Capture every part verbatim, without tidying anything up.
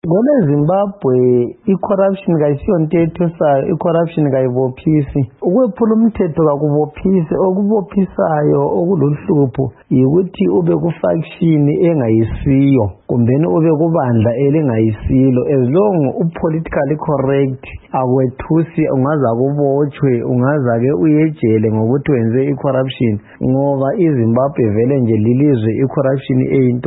Ngone Zimbabwe i-corruption kayisiyonto ethusayo, i-corruption kayibophisi. Ukwephula umthetho kakubophisi, okubophisayo okuluhlupho yikuthi ube ku-faction engayisiyo kumbeni ube kubandla elingayisilo. As long u-politically correct akwethusi, ungaza kubotshwe, ungaza ke uyejele ngokuthi wenze i-corruption, ngoba iZimbabwe vele nje lilizwe i-corruption eyinto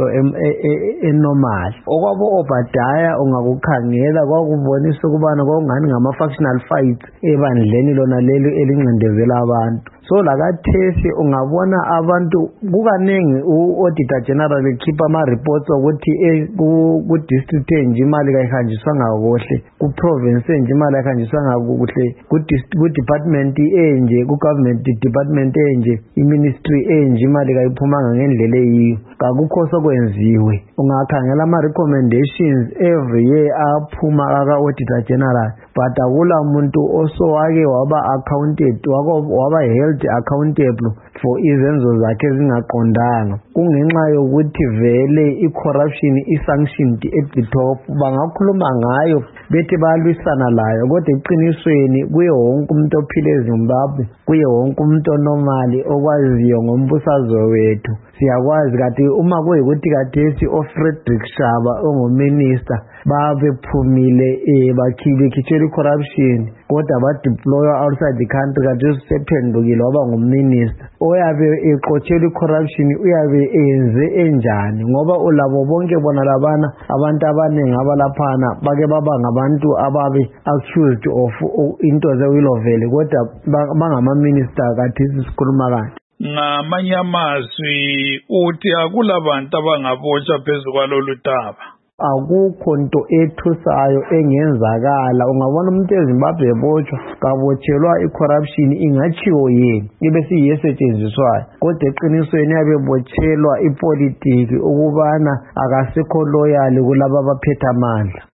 enormal. Okwabo Obadiah ungakukhangela kwakubonisa ukubana kwakungani ngama-factional fights ebandleni lona leli elincindezela abantu. So lakathesi ungabona abantu kukanengi u-Auditor General ekhipha ama-reports ukuthi ku-district enje imali kayihanjiswanga kuhle, ku-province enje imali kayihanjiswanga kuhle, ku-department enje, ku-government department enje, i-ministry enje imali kayiphumanga ngendlela eyiyo. Kakukho sokwenziwe. Ungakhangela ama-recommendations every year aphuma aka-Auditor General, but akula muntu osowake waba accounted, waba held accountable for izenzo zakhe ezingaqondanga. Kungenxa yokuthi vele i-corruption i-sanctioned at the top. Bangakhuluma ngayo bethi bayalwisana layo, kodwa eqinisweni kuye wonke umuntu ophila eZimbabwe, kuye wonke umuntu onormali okwaziyo ngombusazwe wethu. Siyakwazi kati uma kuyikuthi kathesi oFrederick Shaba onguminister babephumile bekhitshela i-corruption kodwa badeploywa outside the country, kati sephendukile waba nguminister. Oyabe eqotshela i-corruption uyabe enze enjani? Ngoba ulabo bonke bona labana abantu abaningi abalaphana bake baba ngabantu ababe accused of into zewilovele, kodwa bangama-minister kathesi sikhuluma kanti. Ngamanye amazwi uthi akulabantu abangabotshwa phezu kwalolu daba. Akukho nto ethusayo engenzakala. Ungabona umuntu eZimbabwe ebotshwa, kabotshelwa i-corruption, ingatshiwo yini ibe siyisetshenziswayo, kodwa eqinisweni yabe botshelwa ipolitiki ukubana akasikho loyal kulabo abaphethe amandla.